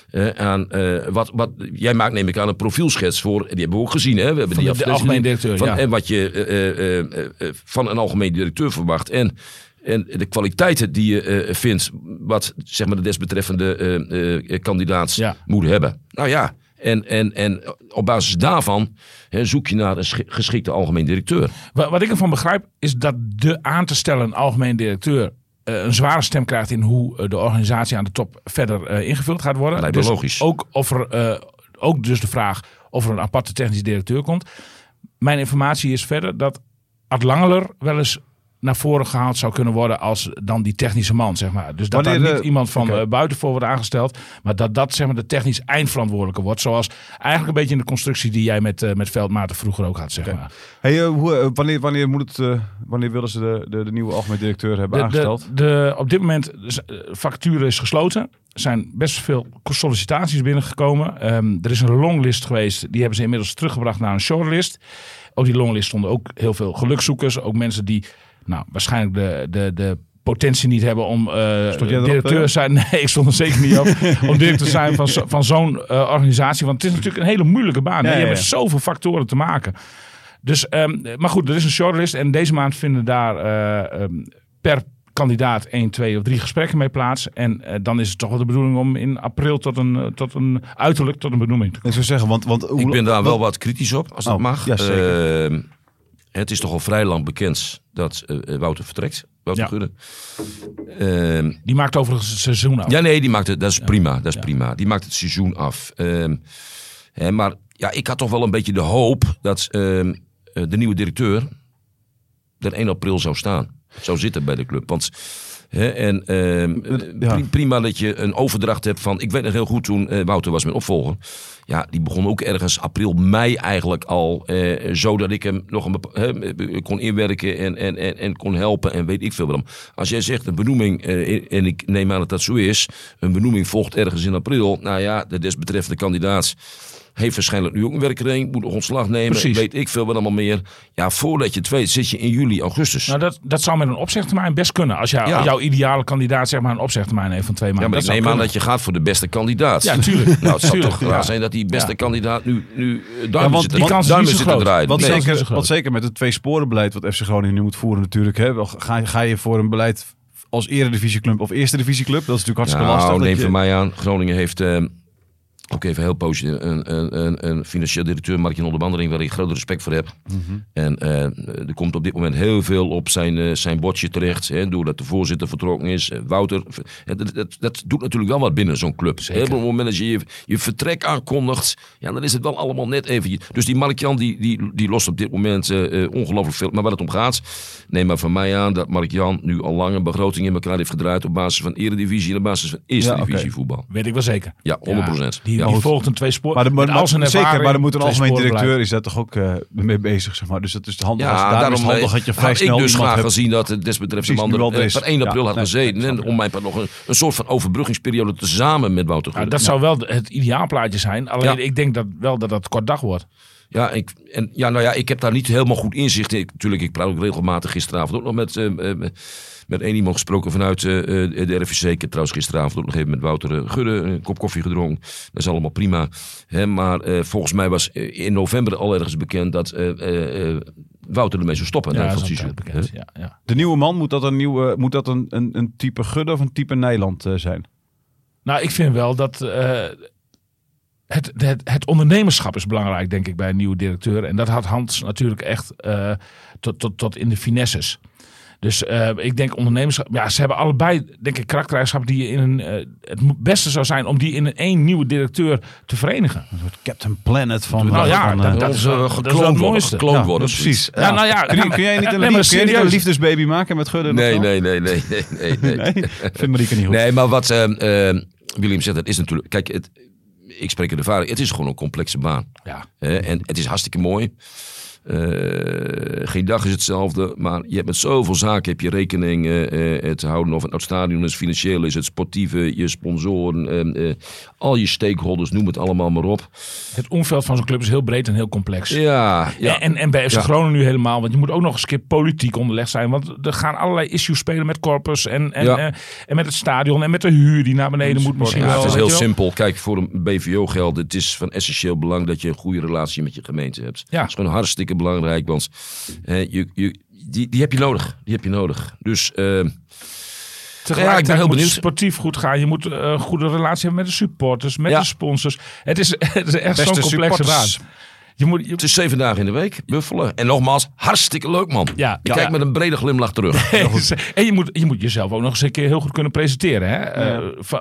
Wat jij maakt, neem ik aan, een profielschets voor. Die hebben we ook gezien. Hè? We hebben van de algemeen directeur. En wat je van een algemeen directeur verwacht. En de kwaliteiten die je vindt. Wat zeg maar de desbetreffende kandidaat moet hebben. Nou ja. En op basis daarvan zoek je naar een geschikte algemeen directeur. Wat ik ervan begrijp is dat de aan te stellen algemeen directeur een zware stem krijgt in hoe de organisatie aan de top verder ingevuld gaat worden. Lijkt me logisch. Ook dus de vraag of er een aparte technisch directeur komt. Mijn informatie is verder dat Ad Langeler wel eens naar voren gehaald zou kunnen worden als dan die technische man, zeg maar. Dus dat daar niet iemand van buiten voor wordt aangesteld, maar dat zeg maar de technisch eindverantwoordelijke wordt. Zoals eigenlijk een beetje in de constructie die jij met Veldmaten vroeger ook had, zeg maar. Hey, wanneer willen ze de nieuwe algemeen directeur hebben aangesteld? Op dit moment, de vacature is gesloten. Er zijn best veel sollicitaties binnengekomen. Er is een longlist geweest. Die hebben ze inmiddels teruggebracht naar een shortlist. Op die longlist stonden ook heel veel gelukzoekers. Ook mensen die waarschijnlijk de potentie niet hebben om directeur te zijn. Nee, ik stond er zeker niet op. Om directeur te zijn van zo'n organisatie. Want het is natuurlijk een hele moeilijke baan. Je hebt met zoveel factoren te maken. Dus, maar goed, er is een shortlist. En deze maand vinden daar per kandidaat 1, 2 of 3 gesprekken mee plaats. En dan is het toch wel de bedoeling om in april tot een benoeming te komen. Ik zou zeggen, want ik ben daar wel wat kritisch op, als dat mag. Ja, zeker. Het is toch al vrij lang bekend dat Wouter vertrekt. Wouter Gudde. Die maakt overigens het seizoen af. Ja, nee, die maakt het. Dat is prima. Dat is prima. Die maakt het seizoen af. Maar ja, ik had toch wel een beetje de hoop dat de nieuwe directeur er 1 april zou staan. Zou zitten bij de club. Want prima dat je een overdracht hebt van. Ik weet nog heel goed toen Wouter was mijn opvolger. Ja, die begon ook ergens april, mei eigenlijk al. Zodat ik hem nog kon inwerken en kon helpen en weet ik veel waarom. Als jij zegt een benoeming, en ik neem aan dat dat zo is. Een benoeming volgt ergens in april. Nou ja, de desbetreffende kandidaat heeft waarschijnlijk nu ook een werkgever, moet nog ontslag nemen. Precies. Weet ik veel wat allemaal meer. Ja, voordat je het weet zit je in juli, augustus. Nou, dat zou met een opzegtermijn best kunnen. Als jouw ideale kandidaat zeg maar een opzegtermijn heeft van 2 maanden. Ja, maar ik neem aan dat je gaat voor de beste kandidaat. Ja, natuurlijk. Nou, het zou toch raar zijn dat die beste kandidaat nu duimen zit te draaien. Want zeker met het 2-sporenbeleid wat FC Groningen nu moet voeren natuurlijk. Hè, ga je voor een beleid als eredivisieclub of eerste divisieclub? Dat is natuurlijk hartstikke lastig. Neem van mij aan. Groningen heeft ook even heel poosje een financieel directeur, Mark-Jan Onderbandering, waar ik groot respect voor heb. Mm-hmm. En er komt op dit moment heel veel op zijn bordje terecht. Doordat de voorzitter vertrokken is. Wouter. Dat doet natuurlijk wel wat binnen zo'n club. Op het moment dat je vertrek aankondigt, ja, dan is het wel allemaal net even. Dus die Mark-Jan die lost op dit moment ongelooflijk veel. Maar waar het om gaat, neem maar van mij aan dat Mark-Jan nu al lang een begroting in elkaar heeft gedraaid op basis van eredivisie en op basis van eerste divisie voetbal. Weet ik wel zeker. Ja, 100%. Die volgt een 2-spoor. Zeker, maar er moet een algemeen directeur is daar toch ook mee bezig, zeg maar. Dus dat is handig. Daarom is het handig dat je vrij snel ik dus graag gezien dat het desbetreffende man per 1 april had gezeten. En om mij nog een soort van overbruggingsperiode tezamen met Wouter Gudde. Dat zou wel het ideaalplaatje zijn. Alleen ik denk dat het kort dag wordt. Ja, ik heb daar niet helemaal goed inzicht in. Ik praat ook regelmatig gisteravond ook nog met één iemand gesproken vanuit de RFC. Ik heb trouwens gisteravond ook nog even met Wouter Gudde een kop koffie gedronken. Dat is allemaal prima. Maar volgens mij was in november al ergens bekend dat Wouter ermee zou stoppen. Ja, dat is bekend. Ja. De nieuwe man, moet dat een type Gudde of een type Nijland zijn? Nou, ik vind wel dat het ondernemerschap is belangrijk, denk ik, bij een nieuwe directeur. En dat had Hans natuurlijk echt tot in de finesses. Dus ik denk ondernemerschap. Ja, ze hebben allebei, denk ik, karaktereigenschappen die het beste zou zijn om die in één nieuwe directeur te verenigen. Een soort Captain Planet van. Dat is het mooiste. Gekloond worden. Precies. Ja. Kun jij niet een liefdesbaby maken met Gudde? Nee. Vind Marieke niet goed. Nee, maar wat Willem zegt, dat is natuurlijk. Kijk, ik spreek in ervaring. Het is gewoon een complexe baan. Ja. En het is hartstikke mooi. Geen dag is hetzelfde, maar je hebt met zoveel zaken heb je rekening te houden. Of het nou stadion is, financieel is, het sportieve, je sponsoren, al je stakeholders, noem het allemaal maar op. Het omveld van zo'n club is heel breed en heel complex. Ja. En bij FC Groningen nu helemaal, want je moet ook nog eens een keer politiek onderlegd zijn. Want er gaan allerlei issues spelen met corpus en met het stadion en met de huur die naar beneden moet misschien wel. Het is heel simpel. Kijk, voor een BVO geldt, het is van essentieel belang dat je een goede relatie met je gemeente hebt. Ja. Dat is gewoon hartstikke belangrijk, want die heb je nodig. Die heb je nodig. Dus tegelijkertijd ik ben heel moet benieuwd. Sportief goed gaan. Je moet een goede relatie hebben met de supporters, met de sponsors. Het is echt zo'n complexe baan. Het is 7 dagen in de week, buffelen. En nogmaals, hartstikke leuk, man. Ja. Ik kijk met een brede glimlach terug. En je moet jezelf ook nog eens een keer heel goed kunnen presenteren. Hè?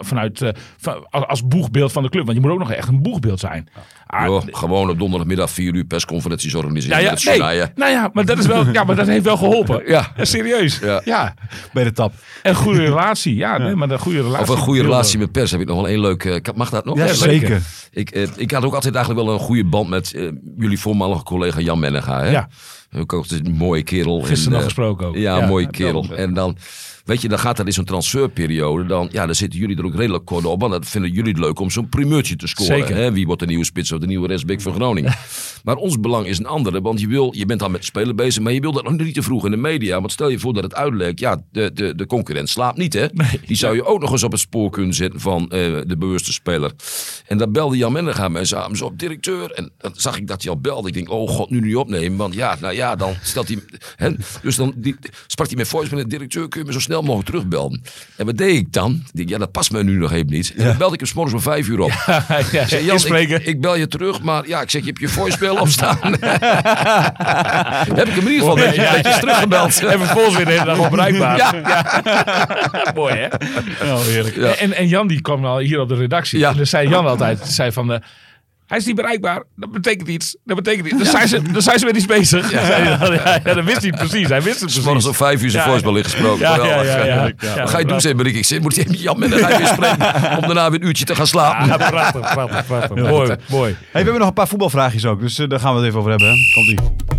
Als boegbeeld van de club. Want je moet ook nog echt een boegbeeld zijn. Gewoon op donderdagmiddag 4 uur persconferenties organiseren. Maar dat is wel. Ja, maar dat heeft wel geholpen. Ja. Serieus. Ja. Bij de tap. Een goede relatie. Maar een goede relatie. Of een goede relatie met pers. Heb ik nog wel één leuk. Mag dat nog? Ja, zeker. Ik had ook altijd eigenlijk wel een goede band met jullie voormalige collega Jan Menega. Hè? Ja. Ook een mooie kerel. Gisteren nog gesproken ook. Ja, een mooie kerel. En dan, weet je, dan gaat dat in zo'n transferperiode. Dan zitten jullie er ook redelijk kort op. Want dan vinden jullie het leuk om zo'n primeurtje te scoren. Zeker. Hè? Wie wordt de nieuwe spits of de nieuwe rechtsback van Groningen? Maar ons belang is een andere. Want je bent dan met de speler bezig. Maar je wil dat nog niet te vroeg in de media. Want stel je voor dat het uitlekt. Ja, de concurrent slaapt niet, hè? Nee. Die zou je ook nog eens op het spoor kunnen zetten van de bewuste speler. En dan belde Jan Menega mij samen op, directeur. En dan zag ik dat hij al belde. Ik denk, oh god, nu niet opnemen. Want dan stelt hij... Dus dan sprak hij met voice met de directeur. Kun je me zo snel mogelijk terugbelden? En wat deed ik dan? Ik denk, dat past mij nu nog even niet. En dan belde ik hem 's morgens om 5 uur op. Ik zei, Jan, ik bel je terug. Maar ik zeg, je hebt je voicemail opstaan. Heb ik hem in ieder geval dat je is teruggebeld. En vervolgens weer de hele dag onbereikbaar. Ja. Mooi, hè? Oh, heerlijk. Ja. En Jan die kwam al hier op de redactie. Ja. En dan zei Jan altijd, hij is niet bereikbaar. Dat betekent iets. Dan zijn ze weer iets bezig. Ja, dat wist hij precies. Hij wist het precies. Morgens om 5 uur zijn voicemail ingesproken. Ja. Wat ga je doen, zei ik. Moet je Jan met weer spreken om daarna weer een uurtje te gaan slapen. Ja, prachtig. Mooi. Hey, we hebben nog een paar voetbalvraagjes ook. Dus daar gaan we het even over hebben. Hè. Komt-ie.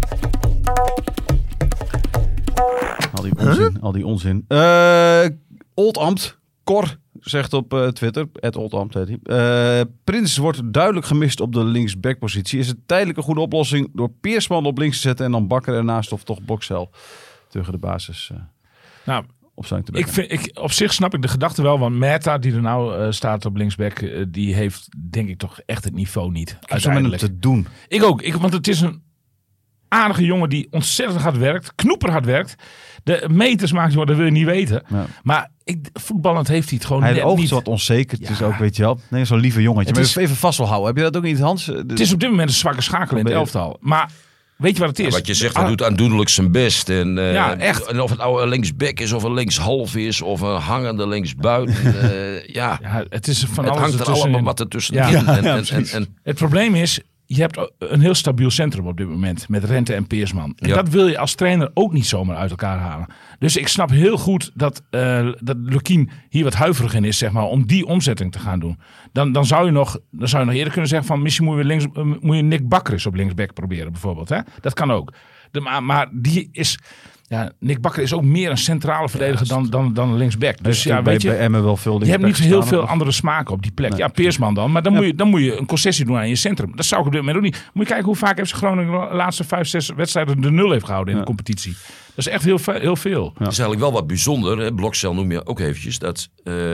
Al die onzin. Oldambt. Cor zegt op Twitter, @Oldambt heet hij. Prins wordt duidelijk gemist op de linksbackpositie. Is het tijdelijk een goede oplossing door Peersman op links te zetten en dan Bakker ernaast of toch Boxel tegen de basis opstelling te brengen? Op zich snap ik de gedachte wel, want Meta die er nou staat op linksback, die heeft denk ik toch echt het niveau niet. Uiteindelijk. Om te doen. Ik ook, want het is een aardige jongen die ontzettend hard werkt, knoeperhard werkt. De meters maakt, dat wil je niet weten. Ja. Maar voetballend heeft hij het gewoon net niet. Hij is wat onzeker. Het is ook, weet je wel, nee, zo'n lieve jongetje. Maar even vast wil houden. Heb je dat ook niet, Hans? Het is op dit moment een zwakke schakel in het elftal. Maar weet je wat het is? Ja, wat je zegt, hij doet aandoenlijk zijn best. En, echt. En of het nou een linksback is of een linkshalf is of een hangende linksbuiten. Het is van het alles hangt er allemaal wat ertussen. Het probleem is, je hebt een heel stabiel centrum op dit moment met Rente en Peersman. En dat wil je als trainer ook niet zomaar uit elkaar halen. Dus ik snap heel goed dat Lukien hier wat huiverig in is, zeg maar, om die omzetting te gaan doen. Dan zou je nog eerder kunnen zeggen van misschien moet je Nick Bakker eens op linksback proberen bijvoorbeeld. Hè? Dat kan ook. Maar die is... Ja, Nick Bakker is ook meer een centrale verdediger dan een linksback. Dus weet je, bij Emmen wel veel je hebt niet heel veel andere smaken op die plek. Nee. Ja, Peersman dan. Maar dan moet je een concessie doen aan je centrum. Dat zou ik op dit moment ook niet. Moet je kijken hoe vaak heeft Groningen de laatste 5-6 wedstrijden de 0 heeft gehouden in de competitie. Dat is echt heel veel. Het is eigenlijk wel wat bijzonder. Hè? Blokcel noem je ook eventjes. Dat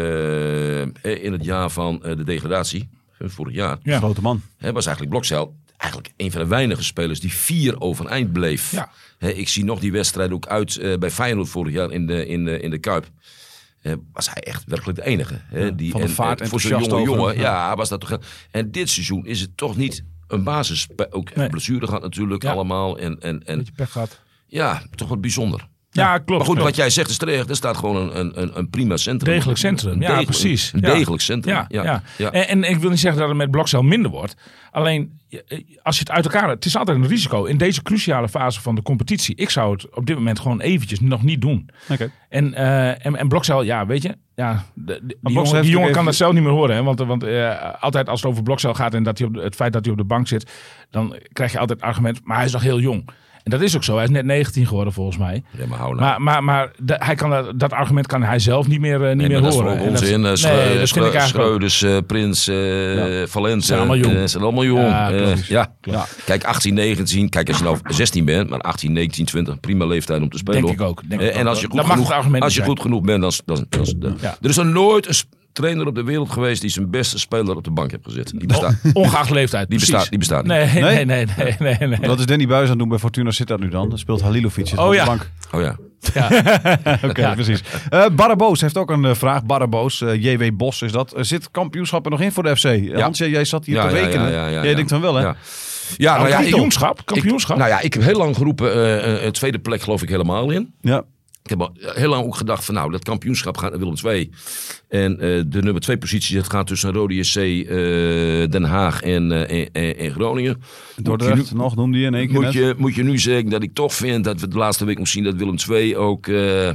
in het jaar van de degradatie, vorig jaar, grote man, was eigenlijk Blokcel eigenlijk een van de weinige spelers die 4 overeind bleef. Ja. Ik zie nog die wedstrijd ook uit bij Feyenoord vorig jaar in de Kuip. Was hij echt werkelijk de enige. Die, van de vaart en voor zo'n jonge was dat toch. En dit seizoen is het toch niet een basis. Ook blessure gaat natuurlijk allemaal. En beetje pech gehad. Ja, toch wat bijzonder. Ja, klopt. Maar goed, wat jij zegt is terecht. Er staat gewoon een prima centrum. Degelijk centrum, precies. Een degelijk centrum. Ja. En ik wil niet zeggen dat het met Blokcel minder wordt. Alleen, als je het uit elkaar... Het is altijd een risico. In deze cruciale fase van de competitie. Ik zou het op dit moment gewoon eventjes nog niet doen. Okay. En Blokcel, weet je... Ja, die jongen kan dat zelf niet meer horen. Hè? Want altijd als het over Blokcel gaat en het feit dat hij op de bank zit... dan krijg je altijd het argument, maar hij is nog heel jong. En dat is ook zo. Hij is net 19 geworden volgens mij. Ja, maar hou nou. Maar hij kan dat argument kan hij zelf niet meer horen. Dat is ook onzin. Schreuders, Prins, Valencia. Zijn allemaal jong. Zijn allemaal jong. Kijk, 18, 19. Kijk, als je nou 16 bent, maar 18, 19, 20. Prima leeftijd om te spelen. Denk ik ook. En als je goed genoeg bent, dan er is er nooit een trainer op de wereld geweest die zijn beste speler op de bank heeft gezet. Die bestaat. Ongeacht leeftijd. Die bestaat niet. Nee. Wat is Danny Buijs aan het doen bij Fortuna Sittard nu dan? Dan speelt Halilovic op de bank. Oh ja. Oké, precies. Barreboos heeft ook een vraag. Barreboos, J.W. Bos is dat. Zit kampioenschap er nog in voor de FC? Hans, jij zat hier te rekenen. Jij denkt van wel, hè? Kampioenschap? Ik heb heel lang geroepen, een tweede plek geloof ik helemaal in. Ja. Ik heb al heel lang ook gedacht van dat kampioenschap gaat naar Willem II. En de nummer 2 positie, het gaat tussen Rode SC, Den Haag en Groningen. Dordrecht nog, noemde je in één keer moet je nu zeggen dat ik toch vind dat we de laatste week nog zien dat Willem II ook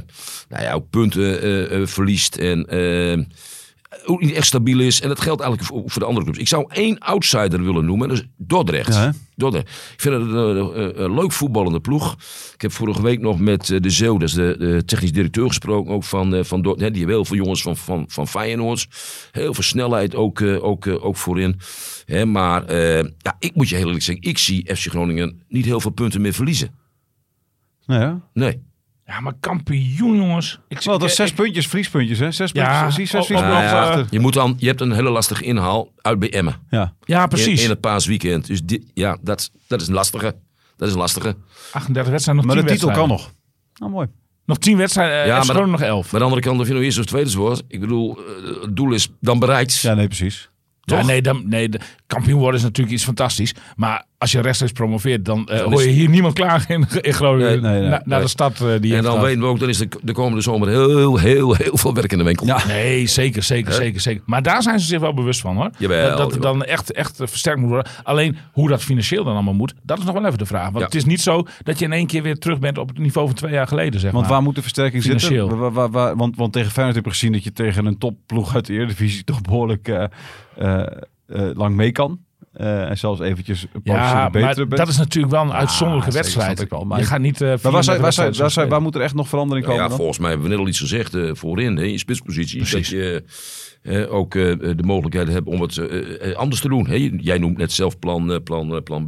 punten verliest. En ook niet echt stabiel is. En dat geldt eigenlijk voor de andere clubs. Ik zou 1 outsider willen noemen. Dat is Dordrecht. Ja, Dordrecht. Ik vind het een leuk voetballende ploeg. Ik heb vorige week nog met de Zeeuw, dat is de technisch directeur, gesproken. Ook van Dordrecht. Die hebben heel veel jongens van Feyenoord. Heel veel snelheid ook voorin. Maar ik moet je heel eerlijk zeggen. Ik zie FC Groningen niet heel veel punten meer verliezen. Nee. Ja, maar kampioen, jongens. Dat is 6 puntjes, vriespuntjes, hè? 6 puntjes. Je hebt een hele lastige inhaal uit bij Emmen. Ja, precies. In het paasweekend. Dus dat is lastige. 38 wedstrijden, nog 10 wedstrijden. Maar de titel kan nog. Mooi. Nog 10 wedstrijden, maar nog 11. Maar aan de andere kant, of je nou eerst of tweede wordt. Ik bedoel, het doel is dan bereikt. Ja, nee, precies. Ja, de kampioen worden is natuurlijk iets fantastisch. Maar als je rechtstreeks promoveert, dan hoor je hier niemand klagen in Groningen. Naar de stad die. En dan weten we ook, dan is de komende zomer heel veel werk in de winkel. Ja. Nee, zeker. Maar daar zijn ze zich wel bewust van, hoor. Dat het dan echt versterkt moet worden. Alleen hoe dat financieel dan allemaal moet, dat is nog wel even de vraag. Want het is niet zo dat je in één keer weer terug bent op het niveau van 2 jaar geleden, zeg maar. Want waar moet de versterking zitten? Want tegen Feyenoord heb je gezien dat je tegen een topploeg uit de Eredivisie toch behoorlijk lang mee kan. En zelfs eventjes beter bent. Dat is natuurlijk wel een uitzonderlijke wedstrijd. Je gaat niet. Maar waar moet er echt nog verandering komen? Volgens mij hebben we net al iets gezegd voorin, in je spitspositie. Dat je ook de mogelijkheid hebt om het anders te doen. Jij noemt net zelf plan B.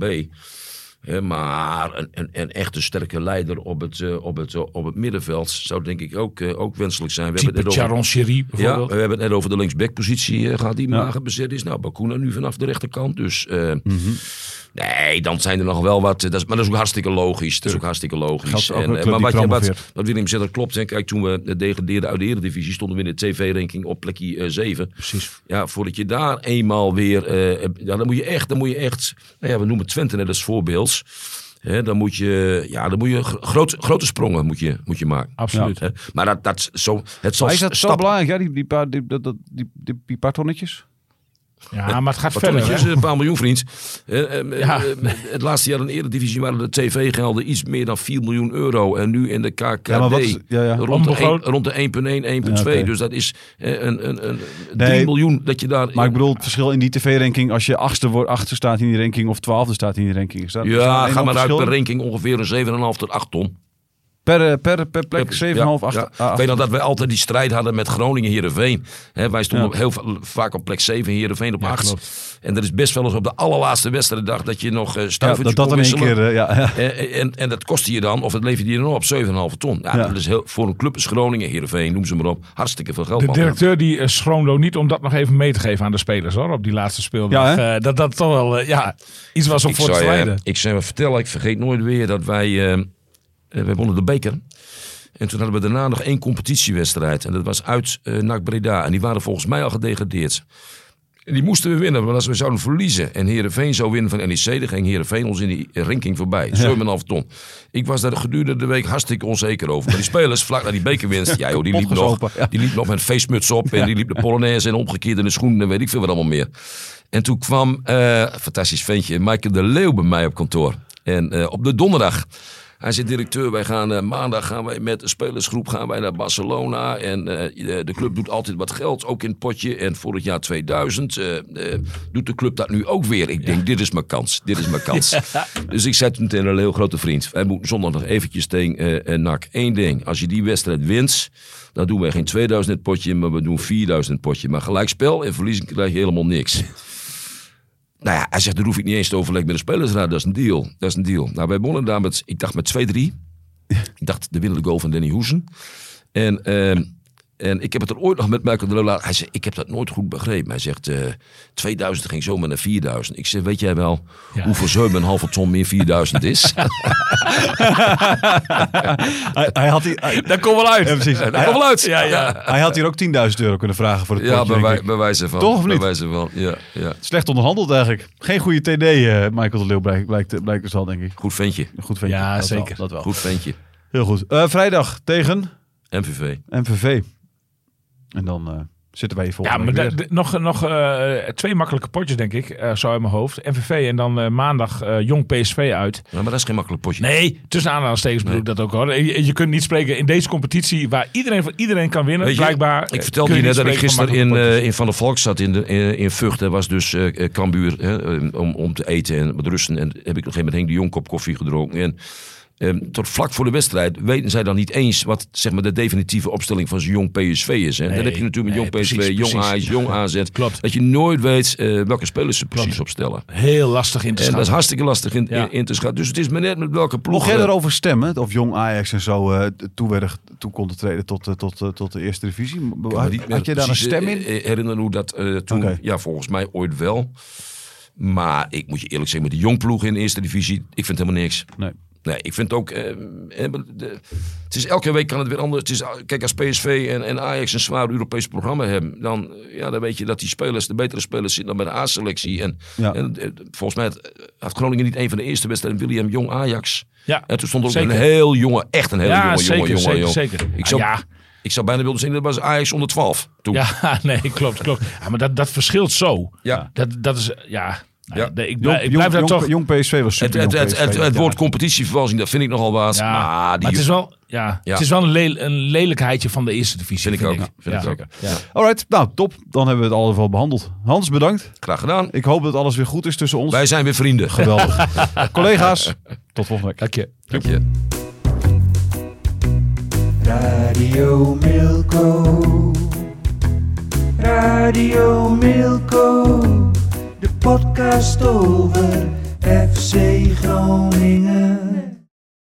Maar een echte sterke leider op het middenveld zou denk ik ook wenselijk zijn. We hebben het we hebben het net over de linksbackpositie gehad die mager bezet is. Nou, Bakuna nu vanaf de rechterkant. Dus nee, dan zijn er nog wel wat. Maar dat is ook hartstikke logisch. Wat Willem zegt, dat klopt. Hè. Kijk, toen we degradeerden uit de Eredivisie stonden we in de TV-ranking op plekje 7. Precies. Ja, voordat je daar eenmaal weer... dan moet je echt... we noemen Twente net als voorbeeld. Dan moet je grote sprongen moet je maken. Absoluut. Maar dat zo... Is dat zo belangrijk, die paar tonnetjes? Ja, maar het gaat verder. Een paar miljoen, vriend. Het laatste jaar in de Eredivisie waren de tv-gelden iets meer dan 4 miljoen euro. En nu in de KKD rond de 1,1, 1,2. Dus dat is een 3 miljoen dat je daar... Maar ik bedoel, het verschil in die tv-ranking, als je achtste staat in die ranking of 12e staat in die ranking. Ga maar uit per ranking ongeveer een 7,5 tot 8 ton. Per plek 7,5, 8. Ik weet nog dat wij altijd die strijd hadden met Groningen Heerenveen. Wij stonden heel vaak op plek 7, Heerenveen op 8. Klopt. En dat is best wel eens op de allerlaatste wedstrijddag dat je nog stuivertjes kon wisselen. En dat kostte je dan, of dat leverde je dan op 7,5 ton. Dat is voor een club als Groningen, Heerenveen, noem ze maar op, hartstikke veel geld. De directeur die schroomde niet om dat nog even mee te geven aan de spelers, hoor, op die laatste speeldag. Dat toch wel iets was om voor te strijden. Ik zou je vertellen, ik vergeet nooit weer dat wij... we wonnen de beker. En toen hadden we daarna nog 1 competitiewedstrijd. En dat was uit NAC Breda. En die waren volgens mij al gedegradeerd. En die moesten we winnen, want als we zouden verliezen en Heerenveen zou winnen van NEC, dan ging Heerenveen ons in die ranking voorbij. 7,5 ton. Ik was daar gedurende de week hartstikke onzeker over. Maar die spelers, vlak na die bekerwinst, ja joh, die liep nog met een feestmuts op en die liep de Polonaise en omgekeerd in de schoenen en weet ik veel wat allemaal meer. En toen kwam, fantastisch ventje, Michael de Leeuw bij mij op kantoor. En op de donderdag... Hij zegt, directeur, maandag gaan wij met de spelersgroep naar Barcelona. En de club doet altijd wat geld, ook in het potje. En vorig jaar 2000 doet de club dat nu ook weer. Ik denk, dit is mijn kans. Dus ik zei toen tegen een heel grote vriend. Wij moeten zondag nog eventjes tegen NAC. Eén ding, als je die wedstrijd wint, dan doen wij geen 2000 in het potje, maar we doen 4000 in het potje. Maar gelijkspel en verliezen krijg je helemaal niks. Nou ja, hij zegt, daar hoef ik niet eens te overleggen met de spelersraad. Dat is een deal. Nou, wij wonnen daar met 2-3. Ik dacht, de winnende goal van Danny Hoesen. En ik heb het er ooit nog met Michael de Leeuw. Hij zegt, ik heb dat nooit goed begrepen. Hij zegt, 2000 ging zomaar naar 4000. Ik zeg, weet jij wel hoeveel 7,5 ton meer 4000 is? hij had dat komt wel uit. Ja, precies. Dat komt wel uit. Ja. Hij had hier ook €10.000 kunnen vragen voor het potje. Ja, bij wijze van. Toch of niet? Bij wijze van, ja. Slecht onderhandeld eigenlijk. Geen goede TD, Michael de Leeuw blijkt dus al, denk ik. Goed ventje. Ja, dat zeker. Dat wel. Goed ventje. Heel goed. Vrijdag tegen... MVV. En dan zitten wij hier volgende week weer. Nog 2 makkelijke potjes, denk ik, zo uit mijn hoofd. MVV en dan maandag Jong PSV uit. Ja, maar dat is geen makkelijk potje. Nee, tussen aanhalingstekens bedoel ik dat ook hoor. Je kunt niet spreken in deze competitie waar iedereen kan winnen. Weet je, blijkbaar. Ik vertelde je net dat ik gisteren in Van der Valk zat in Vught. Dat was dus Cambuur om te eten en met rusten. En heb ik op een gegeven moment Henk de Jong kop koffie gedronken. En tot vlak voor de wedstrijd weten zij dan niet eens wat zeg maar de definitieve opstelling van zo'n Jong PSV is. Hè? Dan heb je natuurlijk met Jong PSV, Jong Ajax, Jong AZ. Klopt. Dat je nooit weet welke spelers ze precies opstellen. Heel lastig in te schatten. En dat is hartstikke lastig in te schatten. Dus het is maar net met welke ploeg. Mocht jij erover stemmen? Of Jong Ajax en zo toe konden treden tot de eerste divisie? Had je daar een stem in? Herinner hoe dat toen, ja volgens mij ooit wel. Maar ik moet je eerlijk zeggen, met de Jong ploeg in de eerste divisie, ik vind helemaal niks. Nee, ik vind ook... het is elke week kan het weer anders. Het is, kijk, als PSV en Ajax een zwaar Europees programma hebben, dan weet je dat die spelers, de betere spelers, zitten dan bij de A-selectie. En volgens mij had Groningen niet een van de eerste wedstrijden, William Jong Ajax. Ja, en toen stond er ook een heel jonge, echt een hele jonge. Zeker. Ik zou bijna willen zien, dat was Ajax onder 12 toen. Ja, nee, klopt. Ja, maar dat verschilt zo. Ja. Dat is... Ja. Ik blijf daar toch... Jong PSV was super. Het woord competitievervalsing, dat vind ik nogal wat. Ja, maar het is wel, het is wel een lelijkheidje van de eerste divisie. Vind ik ook. Ja. Alright, nou top. Dan hebben we het al behandeld. Hans, bedankt. Graag gedaan. Ik hoop dat alles weer goed is tussen ons. Wij zijn weer vrienden. Geweldig. Collega's, tot volgende week. Dank je. Radio Milko. De podcast over